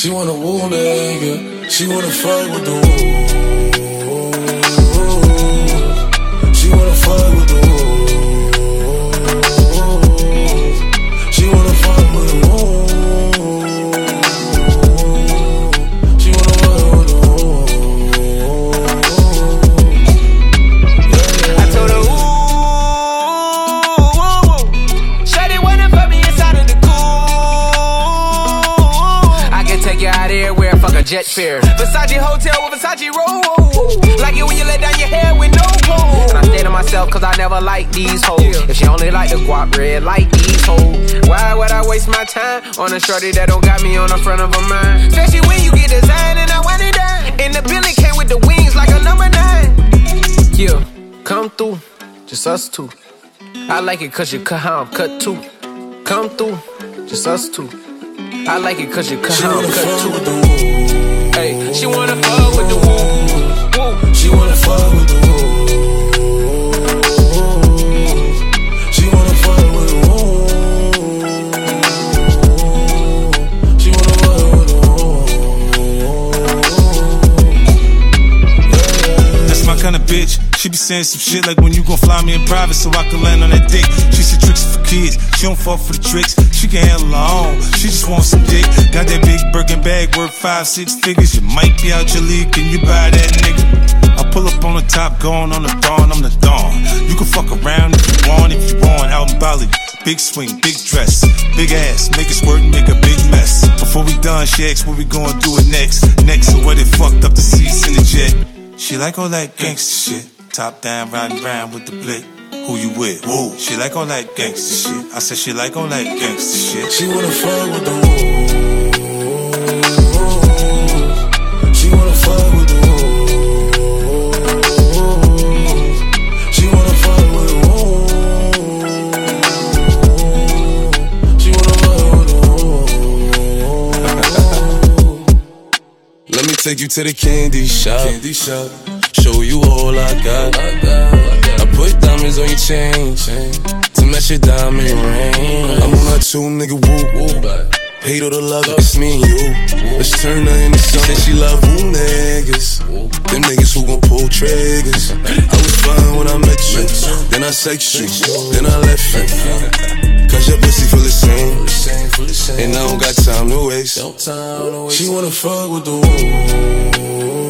She wanna woo nigga. She wanna fuck with the woo. She wanna fuck with the woo. She wanna fuck with the woo. She wanna fuck with the woo. Yeah. I told her, ooh, shawty wanna fuck me inside of the I can take you out everywhere, fuck a jet fare. Versace hotel with Versace roll. Like it when you let down your hair with no gold. And I stay to myself cause I never like these hoes. If she only like the guap red, like these hoes. Why would I waste my time on a shorty that don't got me on the front of her mind? Especially when you get designed and I want it done. And the building came with the wings like a number 9. Yeah, come through, just us two. I like it cause you cut how I'm cut too. Come through, just us two. I like it cause you cut how I'm cut too. Hey, she wanna fuck with the woo. She wanna fuck with the woo. She wanna fuck with the woo. She wanna fuck with the woo. That's my kind of bitch. She be saying some shit like when you gon' fly me in private so I can land on that dick. She said tricks for kids, she don't fall for the tricks. She can handle her own, she just wants some dick. Got that big Birkin bag worth 5-6 figures. You might be out your league, can you buy that nigga? I pull up on the top, going on the dawn, I'm the dawn. You can fuck around if you want, out in Bali. Big swing, big dress, big ass, make it squirt and make a big mess. Before we done, she asked what we gonna do it next. Next to where they fucked up the seats in the jet. She like all that gangsta shit. Top down, riding around with the blick. Who you with? Woo. She like all that gangsta shit. I said she like all that gangsta shit. She wanna fuck with the woo. She wanna fuck with the woo. She wanna fuck with the woo. She wanna fuck with the woo. Let me take you to the candy shop. Show you all I got. I put diamonds on your chain to match your diamond ring. I'm on that too, nigga, woo. Hate all the love, it's me and you. Let's turn her into something. She love woo niggas. Them niggas who gon' pull triggers. I was fine when I met you. Then I sex you. Then I left you. Cause your pussy full of same. And I don't got time to waste. She wanna fuck with the woo.